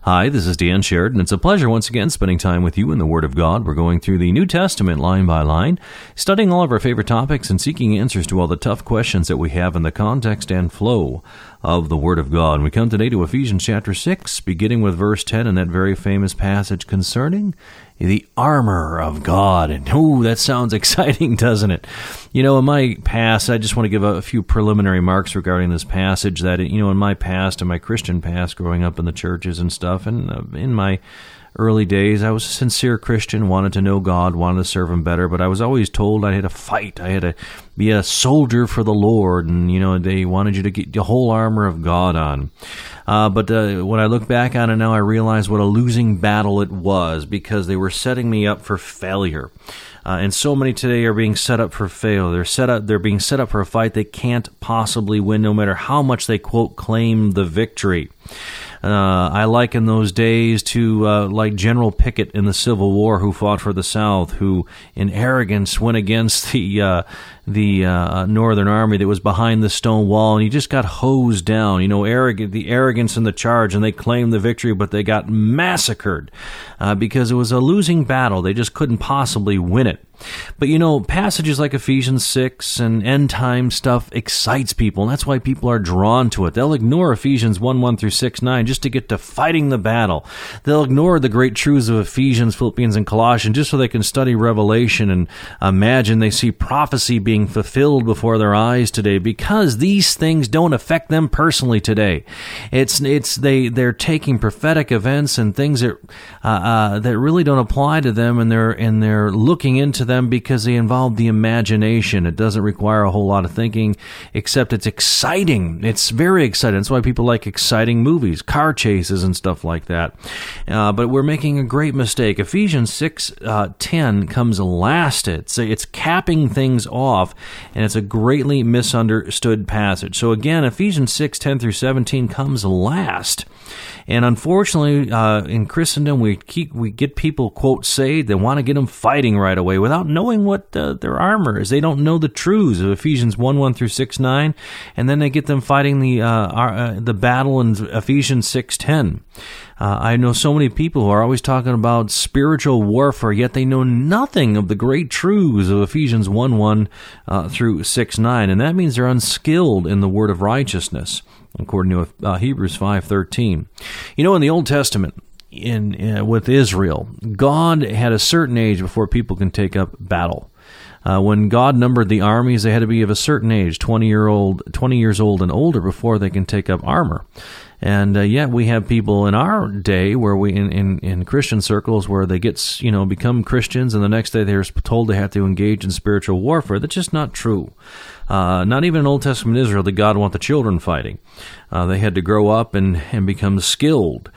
Hi, this is Dan Sheridan. It's a pleasure once again spending time with you in the Word of God. We're going through the New Testament line by line, studying all of our favorite topics and seeking answers to all the tough questions that we have in the context and flow of the Word of God. We come today to Ephesians chapter 6, beginning with verse 10 and that very famous passage concerning the armor of God. And that sounds exciting, doesn't it? You know, in my past, I just want to give a few preliminary remarks regarding this passage that, in my past, in my Christian past, growing up in the churches and stuff, and in my early days, I was a sincere Christian, wanted to know God, wanted to serve Him better, but I was always told I had to fight. I had to be a soldier for the Lord, and, they wanted you to get the whole armor of God on. But when I look back on it now, I realize what a losing battle it was, because they were setting me up for failure. And so many today are being set up for failure. They're being set up for a fight they can't possibly win, no matter how much they, quote, claim the victory. I liken those days to like General Pickett in the Civil War, who fought for the South, who in arrogance went against the Northern Army that was behind the stone wall, and he just got hosed down. The arrogance in the charge, and they claimed the victory, but they got massacred because it was a losing battle. They just couldn't possibly win it. But passages like Ephesians 6 and end time stuff excites people, and that's why people are drawn to it. They'll ignore Ephesians 1 through 6:9 just to get to fighting the battle. They'll ignore the great truths of Ephesians, Philippians, and Colossians just so they can study Revelation and imagine they see prophecy being fulfilled before their eyes today, because these things don't affect them personally today. They're taking prophetic events and things that really don't apply to them, and they're looking into them because they involve the imagination. It doesn't require a whole lot of thinking, except it's exciting. It's very exciting. That's why people like exciting movies, car chases and stuff like that. But we're making a great mistake. Ephesians 6:10 comes last. It's capping things off, and it's a greatly misunderstood passage. So again, Ephesians 6:10 through 17 comes last. And unfortunately, in Christendom, we get people, quote, saved. They want to get them fighting right away without knowing what their armor is. They don't know the truths of Ephesians 1 through 6:9, and then they get them fighting the battle in Ephesians 6:10. I know so many people who are always talking about spiritual warfare, yet they know nothing of the great truths of Ephesians 1 through 6:9, and that means they're unskilled in the word of righteousness, according to Hebrews 5:13. In the Old Testament, with Israel, God had a certain age before people can take up battle. When God numbered the armies, they had to be of a certain age, 20 years old and older, before they can take up armor. And yet we have people in our day where we in Christian circles where they get become Christians, and the next day they're told they have to engage in spiritual warfare. That's just not true. Not even in Old Testament Israel did God want the children fighting. They had to grow up and become skilled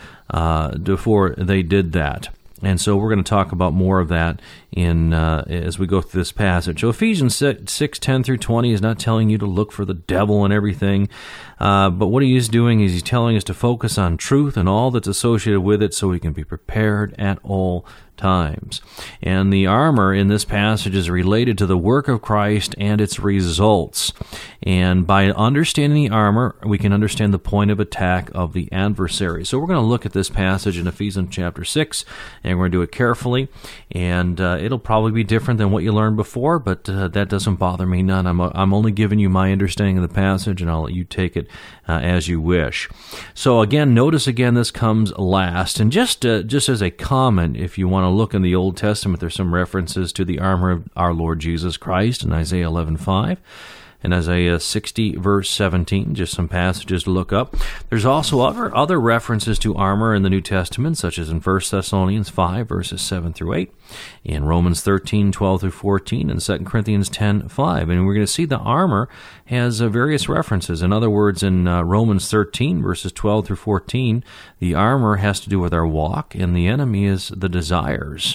before they did that. And so we're going to talk about more of that as we go through this passage. So Ephesians 6:10 through 20 is not telling you to look for the devil and everything, but what he is doing is he's telling us to focus on truth and all that's associated with it so we can be prepared at all times. And the armor in this passage is related to the work of Christ and its results. And by understanding the armor, we can understand the point of attack of the adversary. So we're going to look at this passage in Ephesians chapter 6, and we're going to do it carefully. And it'll probably be different than what you learned before, but that doesn't bother me none. I'm only giving you my understanding of the passage, and I'll let you take it as you wish. So again, notice again, this comes last. And just as a comment, if you want to look in the Old Testament, there's some references to the armor of our Lord Jesus Christ in Isaiah 11:5. And Isaiah 60, verse 17, just some passages to look up. There's also other references to armor in the New Testament, such as in 1 Thessalonians 5, verses 7 through 8, in Romans 13, 12 through 14, and 2 Corinthians 10, 5. And we're going to see the armor has various references. In other words, in Romans 13, verses 12 through 14, the armor has to do with our walk, and the enemy is the desires,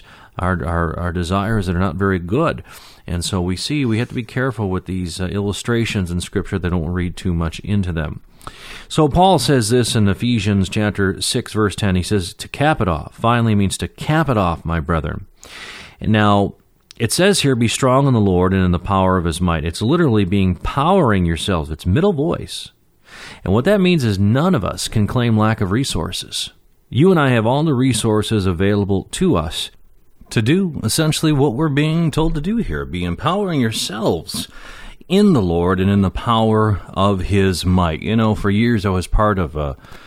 our desires that are not very good. And so we have to be careful with these illustrations in Scripture that don't read too much into them. So Paul says this in Ephesians chapter 6, verse 10. He says, to cap it off. Finally means to cap it off, my brethren. And now, it says here, be strong in the Lord and in the power of His might. It's literally powering yourselves. It's middle voice. And what that means is none of us can claim lack of resources. You and I have all the resources available to us to do essentially what we're being told to do here. Be empowering yourselves in the Lord and in the power of His might. You know, for years I was part of,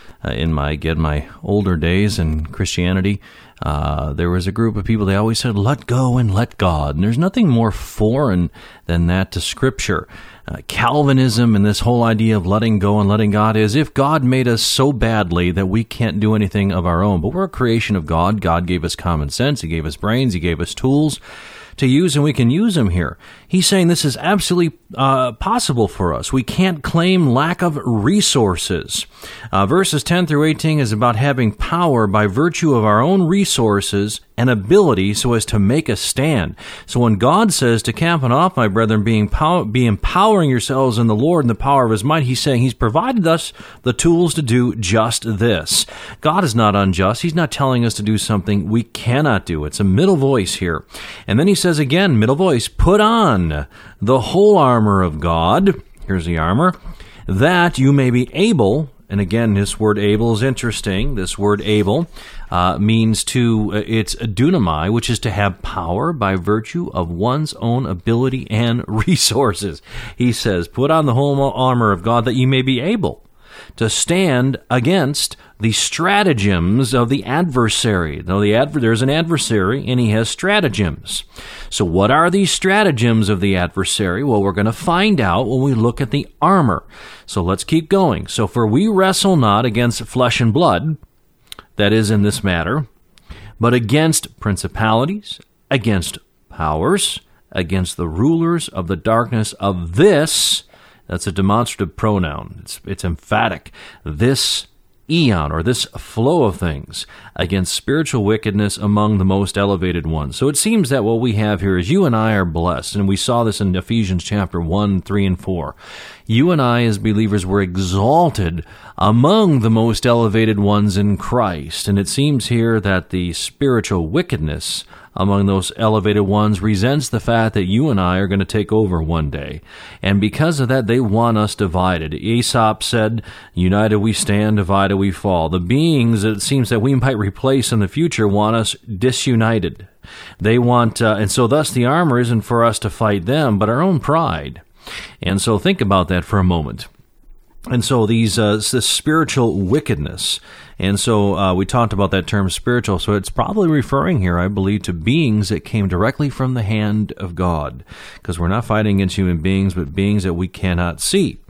in my older days in Christianity, there was a group of people, they always said, let go and let God. And there's nothing more foreign than that to Scripture. Calvinism and this whole idea of letting go and letting God is if God made us so badly that we can't do anything of our own. But we're a creation of God. God gave us common sense. He gave us brains. He gave us tools to use, and we can use them here. He's saying this is absolutely possible for us. We can't claim lack of resources. Verses 10 through 18 is about having power by virtue of our own resources and ability so as to make a stand. So when God says to camp it off, my brethren, be empowering yourselves in the Lord and the power of His might, He's saying He's provided us the tools to do just this. God is not unjust. He's not telling us to do something we cannot do. It's a middle voice here. And then He says again, middle voice, put on the whole armor of God. Here's the armor. That you may be able. And again, this word able is interesting. This word able means it's dunamai, which is to have power by virtue of one's own ability and resources. He says, put on the whole armor of God that you may be able to stand against the stratagems of the adversary. Now, there's an adversary, and he has stratagems. So what are these stratagems of the adversary? Well, we're going to find out when we look at the armor. So let's keep going. So, for we wrestle not against flesh and blood, that is in this matter, but against principalities, against powers, against the rulers of the darkness of this. That's a demonstrative pronoun. It's emphatic. This eon, or this flow of things, against spiritual wickedness among the most elevated ones. So it seems that what we have here is you and I are blessed, and we saw this in Ephesians chapter 1, 3, and 4. You and I as believers were exalted among the most elevated ones in Christ, and it seems here that the spiritual wickedness among those elevated ones resents the fact that you and I are going to take over one day. And because of that, they want us divided. Aesop said, united we stand, divided we fall. The beings that it seems that we might replace in the future want us disunited. They want, and so thus the armor isn't for us to fight them, but our own pride. And so think about that for a moment. And so this spiritual wickedness, and so we talked about that term spiritual, so it's probably referring here, I believe, to beings that came directly from the hand of God, because we're not fighting against human beings, but beings that we cannot see.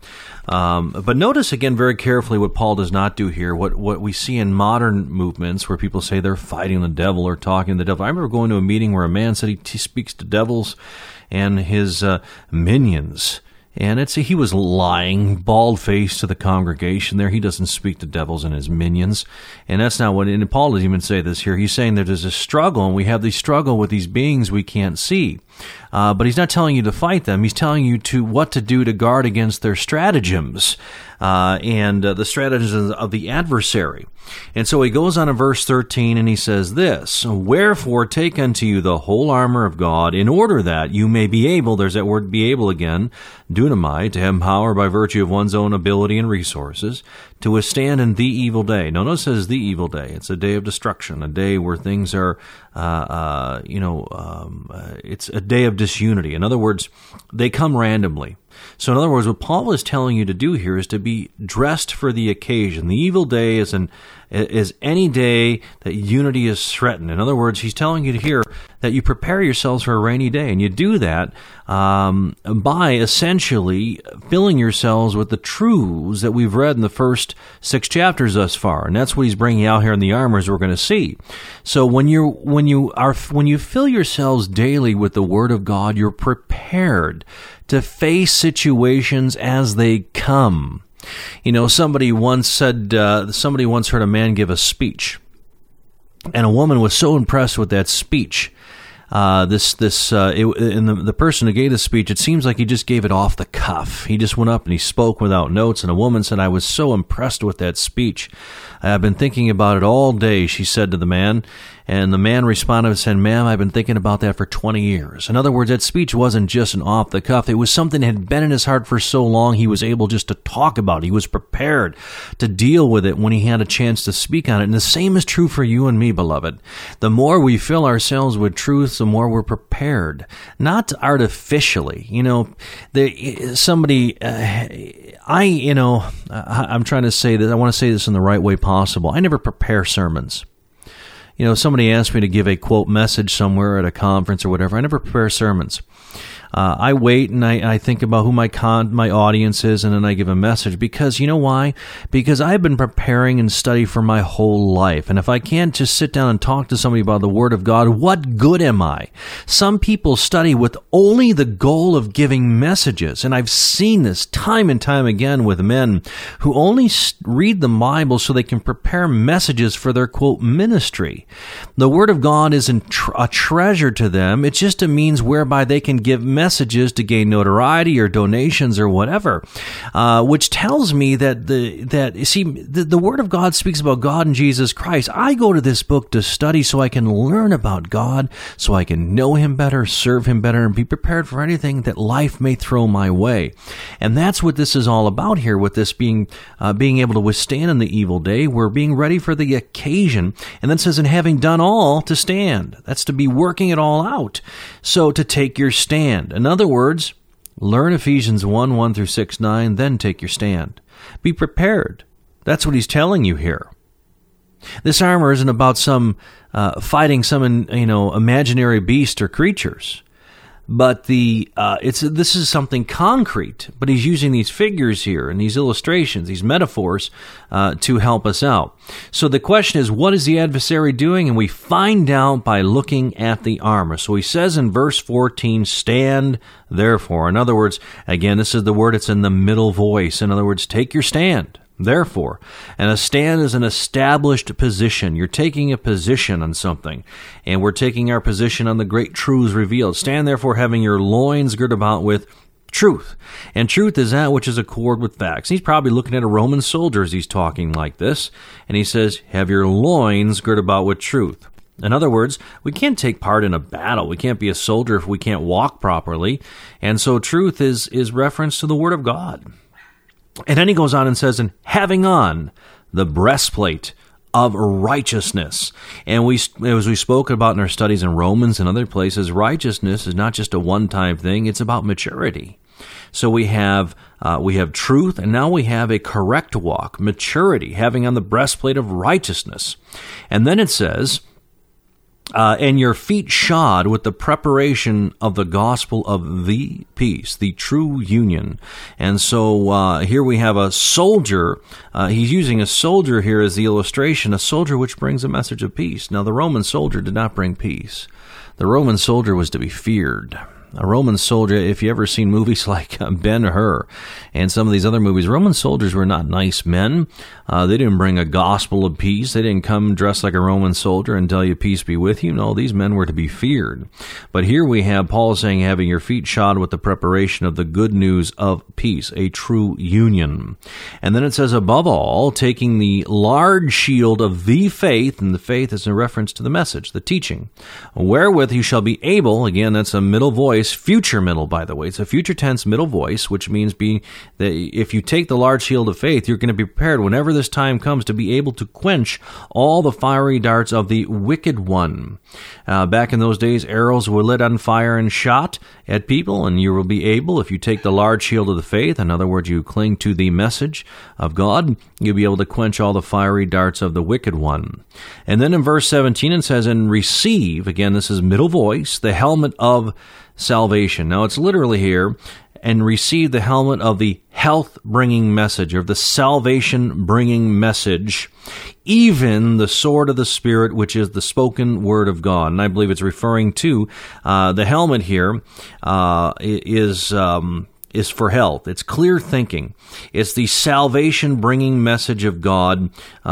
But notice again very carefully what Paul does not do here, what we see in modern movements where people say they're fighting the devil or talking to the devil. I remember going to a meeting where a man said he speaks to devils and his minions. And he was lying, bald-faced to the congregation there. He doesn't speak to devils and his minions. And that's not what, and Paul doesn't even say this here. He's saying that there's a struggle, and we have the struggle with these beings we can't see. But he's not telling you to fight them. He's telling you what to do to guard against their stratagems and the stratagems of the adversary. And so he goes on in verse 13 and he says this, wherefore take unto you the whole armor of God in order that you may be able, there's that word be able again, dunamai, to have power by virtue of one's own ability and resources, to withstand in the evil day. Now notice it says the evil day. It's a day of destruction, a day where things are, it's a day of disunity. In other words, they come randomly. So in other words, what Paul is telling you to do here is to be dressed for the occasion. The evil day is any day that unity is threatened. In other words, he's telling you here that you prepare yourselves for a rainy day, and you do that by essentially filling yourselves with the truths that we've read in the first 6 chapters thus far, and that's what he's bringing out here in the armor, as we're going to see. So when you fill yourselves daily with the Word of God, you're prepared to face situations as they come. You know, somebody once heard a man give a speech, and a woman was so impressed with that speech. The person who gave the speech, it seems like he just gave it off the cuff. He just went up and he spoke without notes, and a woman said, I was so impressed with that speech. I've been thinking about it all day, she said to the man, And the man responded and said, "Ma'am, I've been thinking about that for 20 years. In other words, that speech wasn't just an off the cuff. It was something that had been in his heart for so long he was able just to talk about it. He was prepared to deal with it when he had a chance to speak on it. And the same is true for you and me, beloved. The more we fill ourselves with truth, the more we're prepared. Not artificially. I'm trying to say that, I want to say this in the right way possible. I never prepare sermons. Somebody asked me to give a quote message somewhere at a conference or whatever. I never prepare sermons. I wait and I think about who my audience is, and then I give a message. Because you know why? Because I've been preparing and studying for my whole life. And if I can't just sit down and talk to somebody about the Word of God, what good am I? Some people study with only the goal of giving messages. And I've seen this time and time again with men who only read the Bible so they can prepare messages for their, quote, ministry. The Word of God isn't a treasure to them. It's just a means whereby they can give messages to gain notoriety or donations or whatever, which tells me that the Word of God speaks about God and Jesus Christ. I go to this book to study so I can learn about God, so I can know Him better, serve Him better, and be prepared for anything that life may throw my way. And that's what this is all about here, with this being able to withstand in the evil day. We're being ready for the occasion. And then it says, and having done all, to stand. That's to be working it all out. So to take your stand. In other words, learn Ephesians 1 through 6, 9, then take your stand. Be prepared. That's what he's telling you here. This armor isn't about fighting some imaginary beast or creatures, but this is something concrete. But he's using these figures here and these illustrations, these metaphors, to help us out. So the question is, what is the adversary doing? And we find out by looking at the armor. So he says in verse 14, stand therefore. In other words, again, this is the word, it's in the middle voice. In other words, take your stand. Therefore, and a stand is an established position. You're taking a position on something, and we're taking our position on the great truths revealed. Stand therefore, having your loins girt about with truth. And truth is that which is accord with facts. He's probably looking at a Roman soldier as he's talking like this, and he says, have your loins girt about with truth. In other words, we can't take part in a battle. We can't be a soldier if we can't walk properly. And so truth is reference to the Word of God. And then he goes on and says, and having on the breastplate of righteousness. And as we spoke about in our studies in Romans and other places, righteousness is not just a one-time thing, it's about maturity. So we have truth, and now we have a correct walk, maturity, having on the breastplate of righteousness. And then it says, and your feet shod with the preparation of the gospel of the peace, the true union. And so here we have a soldier. He's using a soldier here as the illustration, a soldier which brings a message of peace. Now, the Roman soldier did not bring peace. The Roman soldier was to be feared. A Roman soldier, if you ever seen movies like Ben-Hur and some of these other movies, Roman soldiers were not nice men. They didn't bring a gospel of peace. They didn't come dressed like a Roman soldier and tell you peace be with you. No, these men were to be feared. But here we have Paul saying, having your feet shod with the preparation of the good news of peace, a true union. And then it says, above all, taking the large shield of the faith, and the faith is a reference to the message, the teaching, wherewith you shall be able, again, that's a middle voice, future middle, by the way. It's a future tense middle voice, which means that if you take the large shield of faith, you're going to be prepared whenever this time comes to be able to quench all the fiery darts of the wicked one. Back in those days, arrows were lit on fire and shot at people, and you will be able, if you take the large shield of the faith, in other words, you cling to the message of God, you'll be able to quench all the fiery darts of the wicked one. And then in verse 17 it says, and receive, again, this is middle voice, the helmet of salvation. Now, it's literally here, and receive the helmet of the health-bringing message, or the salvation-bringing message, even the sword of the Spirit, which is the spoken word of God. And I believe it's referring to the helmet here is is for health. It's clear thinking. It's the salvation-bringing message of God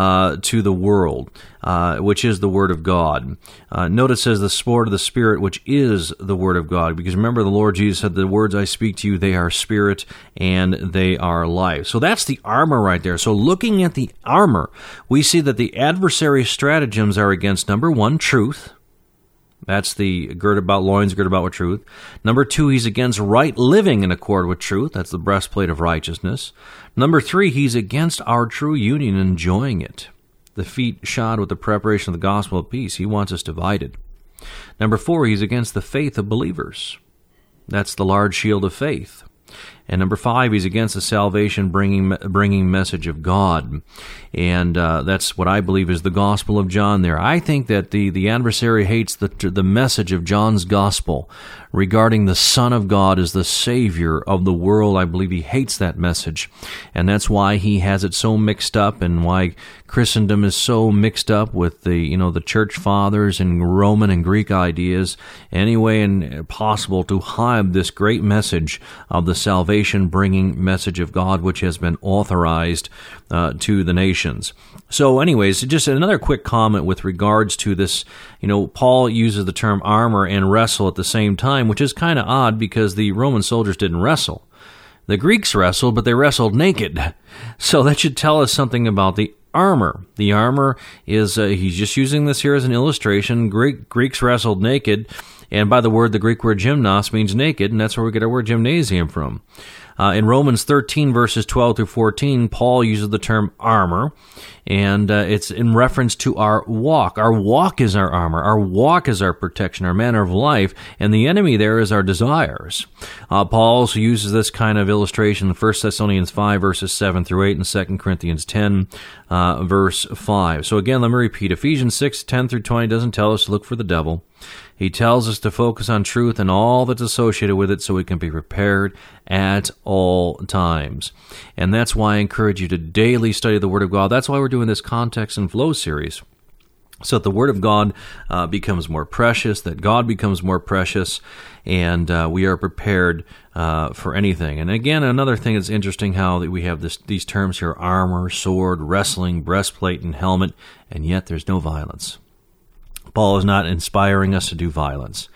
to the world, which is the Word of God. Notice it says the sword of the Spirit, which is the Word of God. Because remember, the Lord Jesus said, the words I speak to you, they are spirit and they are life. So that's the armor right there. So looking at the armor, we see that the adversary's stratagems are against, number one, truth. That's the gird about loins, gird about with truth. Number two, he's against right living in accord with truth. That's the breastplate of righteousness. Number three, he's against our true union, enjoying it. The feet shod with the preparation of the gospel of peace. He wants us divided. Number four, he's against the faith of believers. That's the large shield of faith. And number five, he's against the salvation-bringing message of God. And that's what I believe is the gospel of John there. I think that the adversary hates the message of John's gospel regarding the Son of God as the Savior of the world. I believe he hates that message. And that's why he has it so mixed up, and why Christendom is so mixed up with the church fathers and Roman and Greek ideas, any way possible to hide this great message of the salvation-bringing message of God, which has been authorized to the nations. So anyways, just another quick comment with regards to this. Paul uses the term armor and wrestle at the same time, which is kind of odd because the Roman soldiers didn't wrestle. The Greeks wrestled, but they wrestled naked. So that should tell us something about the armor. The armor is, he's just using this here as an illustration. Greeks wrestled naked, and by the Greek word gymnos means naked, and that's where we get our word gymnasium from. In Romans 13, verses 12 through 14, Paul uses the term armor, and it's in reference to our walk. Our walk is our armor. Our walk is our protection, our manner of life, and the enemy there is our desires. Paul also uses this kind of illustration in 1 Thessalonians 5, verses 7 through 8, and 2 Corinthians 10, verse 5. So again, let me repeat. Ephesians 6, 10 through 20 doesn't tell us to look for the devil. He tells us to focus on truth and all that's associated with it so we can be prepared at all times. And that's why I encourage you to daily study the Word of God. That's why we're doing this Context and Flow series, so that the Word of God becomes more precious, that God becomes more precious, and we are prepared for anything. And again, another thing that's interesting, how that we have these terms here: armor, sword, wrestling, breastplate, and helmet, and yet there's no violence. Paul is not inspiring us to do violence.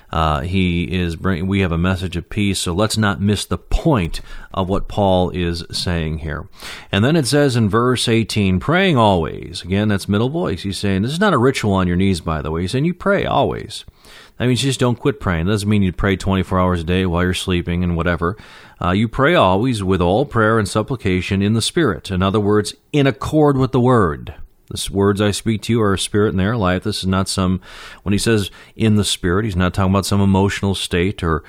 We have a message of peace, so let's not miss the point of what Paul is saying here. And then it says in verse 18, praying always. Again, that's middle voice. He's saying, this is not a ritual on your knees, by the way. He's saying you pray always. That means you just don't quit praying. It doesn't mean you pray 24 hours a day while you're sleeping and whatever. You pray always with all prayer and supplication in the Spirit. In other words, in accord with the Word. The words I speak to you are a spirit and they are life. This is not when he says in the Spirit, he's not talking about some emotional state or,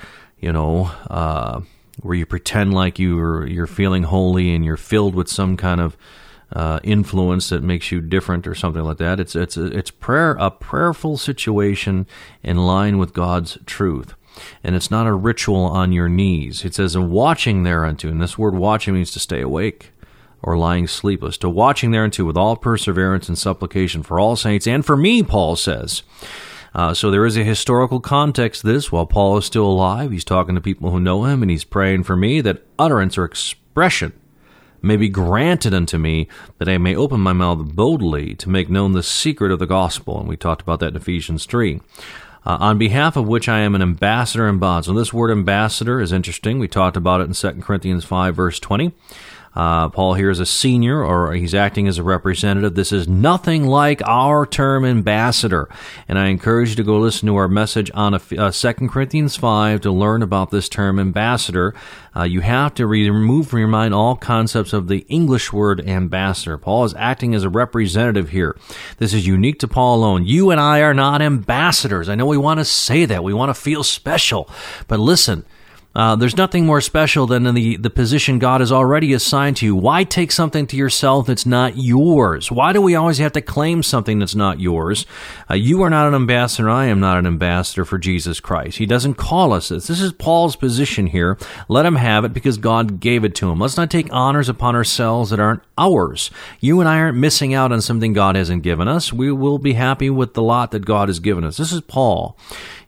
where you pretend like you're feeling holy and you're filled with some kind of influence that makes you different or something like that. It's prayer, a prayerful situation in line with God's truth. And it's not a ritual on your knees. It says, and watching thereunto, and this word watching means to stay awake or lying sleepless, to watching thereunto with all perseverance and supplication for all saints, and for me, Paul says. So there is a historical context to this. While Paul is still alive, he's talking to people who know him, and he's praying for me that utterance or expression may be granted unto me, that I may open my mouth boldly to make known the secret of the gospel. And we talked about that in Ephesians 3. On behalf of which I am an ambassador in bonds. So this word ambassador is interesting. We talked about it in 2 Corinthians 5, verse 20. Paul here is a senior, or he's acting as a representative. This is nothing like our term ambassador. And I encourage you to go listen to our message on 2 Corinthians 5 to learn about this term ambassador. You have to remove from your mind all concepts of the English word ambassador. Paul is acting as a representative here. This is unique to Paul alone. You and I are not ambassadors. I know we want to say that. We want to feel special. But listen, there's nothing more special than the position God has already assigned to you. Why take something to yourself that's not yours? Why do we always have to claim something that's not yours? You are not an ambassador. I am not an ambassador for Jesus Christ. He doesn't call us this. This is Paul's position here. Let him have it because God gave it to him. Let's not take honors upon ourselves that aren't ours. You and I aren't missing out on something God hasn't given us. We will be happy with the lot that God has given us. This is Paul.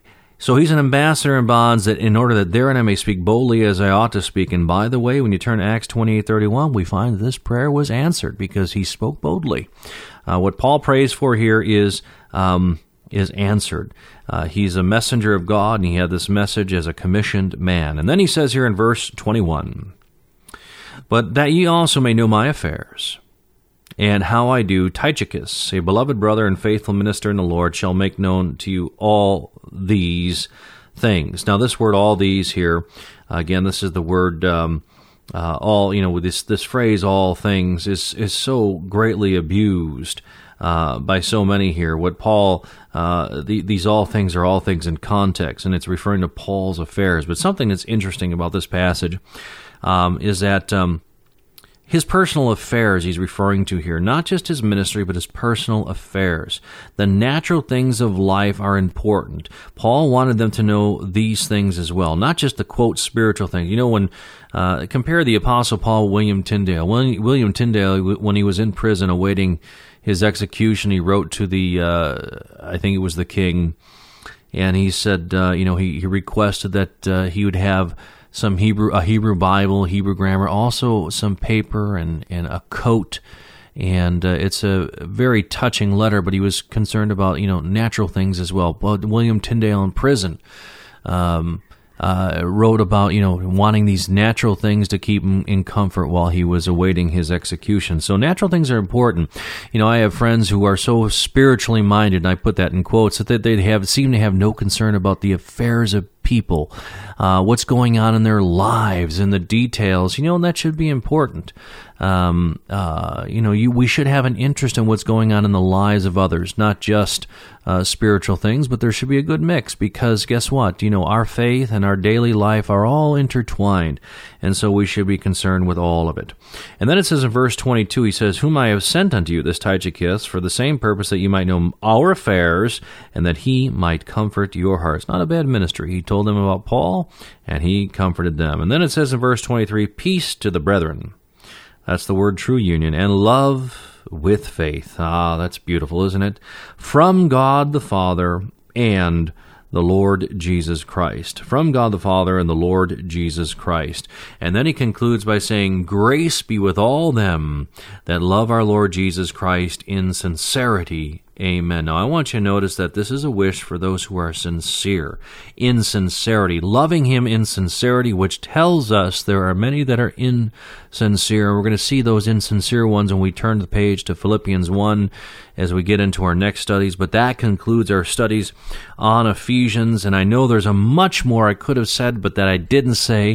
So he's an ambassador in bonds, that in order that therein I may speak boldly as I ought to speak. And by the way, when you turn to Acts 28:31, we find that this prayer was answered because he spoke boldly. What Paul prays for here is answered. He's a messenger of God, and he had this message as a commissioned man. And then he says here in verse 21, "But that ye also may know my affairs, and how I do, Tychicus, a beloved brother and faithful minister in the Lord, shall make known to you all these things." Now, this word "all these" here, again, this is the word all. With this phrase "all things" is so greatly abused by so many here. What Paul, these all things are all things in context, and it's referring to Paul's affairs. But something that's interesting about this passage is that his personal affairs he's referring to here, not just his ministry, but his personal affairs. The natural things of life are important. Paul wanted them to know these things as well, not just the, quote, spiritual things. When compare the Apostle Paul, William Tyndale. William Tyndale, when he was in prison awaiting his execution, he wrote to I think it was the king, and he said, he requested that he would have a Hebrew Bible, Hebrew grammar, also some paper and a coat. And it's a very touching letter, but he was concerned about, natural things as well. But William Tyndale in prison wrote about, wanting these natural things to keep him in comfort while he was awaiting his execution. So natural things are important. I have friends who are so spiritually minded, and I put that in quotes, that they seem to have no concern about the affairs of people, what's going on in their lives and the details, and that should be important. We should have an interest in what's going on in the lives of others, not just spiritual things, but there should be a good mix, because guess what? Our faith and our daily life are all intertwined, and so we should be concerned with all of it. And then it says in verse 22, he says, "Whom I have sent unto you, this Tychicus, for the same purpose, that you might know our affairs, and that he might comfort your hearts." Not a bad ministry. He told them about Paul, and he comforted them. And then it says in verse 23, "Peace to the brethren." That's the word true union. "And love with faith." That's beautiful, isn't it? "From God the Father and the Lord Jesus Christ." From God the Father and the Lord Jesus Christ. And then he concludes by saying, "Grace be with all them that love our Lord Jesus Christ in sincerity. Amen." Now, I want you to notice that this is a wish for those who are sincere, in sincerity, loving him in sincerity, which tells us there are many that are insincere. We're going to see those insincere ones when we turn the page to Philippians 1 as we get into our next studies. But that concludes our studies on Ephesians, and I know there's a much more I could have said, but that I didn't say.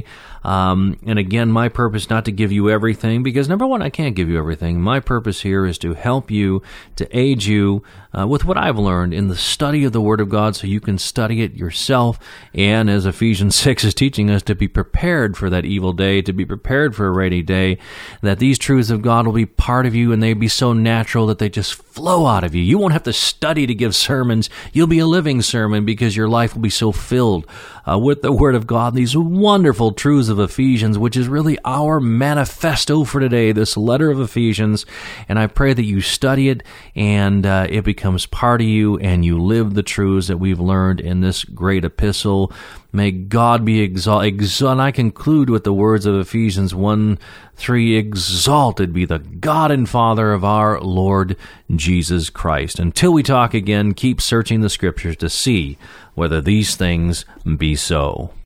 And again, my purpose not to give you everything, because number one, I can't give you everything. My purpose here is to help you, to aid you with what I've learned in the study of the Word of God, so you can study it yourself. And as Ephesians 6 is teaching us, to be prepared for that evil day, to be prepared for a rainy day, that these truths of God will be part of you, and they be so natural that they just flow out of you. You won't have to study to give sermons. You'll be a living sermon, because your life will be so filled with the Word of God, these wonderful truths of Ephesians, which is really our manifesto for today, this letter of Ephesians. And I pray that you study it, and it becomes part of you, and you live the truths that we've learned in this great epistle. May God be exalted. And I conclude with the words of Ephesians 1:3, "Exalted be the God and Father of our Lord Jesus Christ." Until we talk again, keep searching the Scriptures to see whether these things be so.